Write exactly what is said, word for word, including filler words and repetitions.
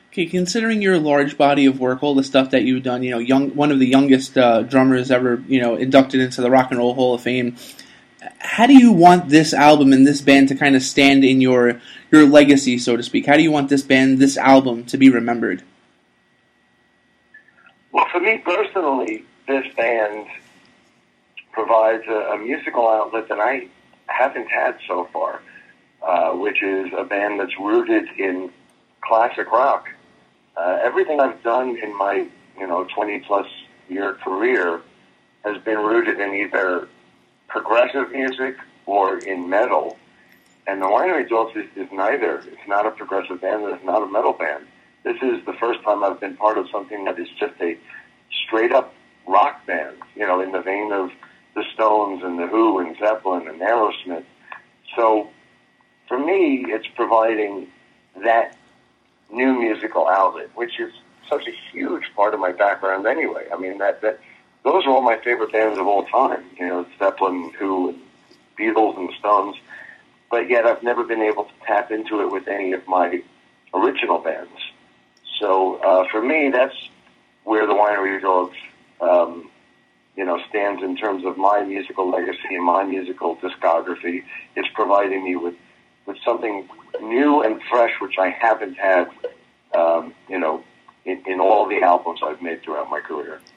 Okay, considering your large body of work, all the stuff that you've done, you know, young one of the youngest uh, drummers ever, you know, inducted into the Rock and Roll Hall of Fame. How do you want this album and this band to kind of stand in your your legacy, so to speak? How do you want this band, this album, to be remembered? Well, for me personally, this band provides a, a musical outlet that I haven't had so far, uh, which is a band that's rooted in classic rock. Uh, everything I've done in my, you know, twenty plus year career has been rooted in either progressive music or in metal. And the Winery Dogs is, is neither. It's not a progressive band and it's not a metal band. This is the first time I've been part of something that is just a straight-up rock band, you know, in the vein of the Stones and the Who and Zeppelin and Aerosmith. So for me, it's providing that new musical outlet, which is such a huge part of my background anyway. I mean, that, that those are all my favorite bands of all time, you know, Zeppelin, Who, Beatles, and the Stones. But yet I've never been able to tap into it with any of my original bands. So uh, for me, that's where the Winery Dogs, um, you know, stands in terms of my musical legacy and my musical discography. It's providing me with, with something new and fresh, which I haven't had, um, you know, in, in all the albums I've made throughout my career.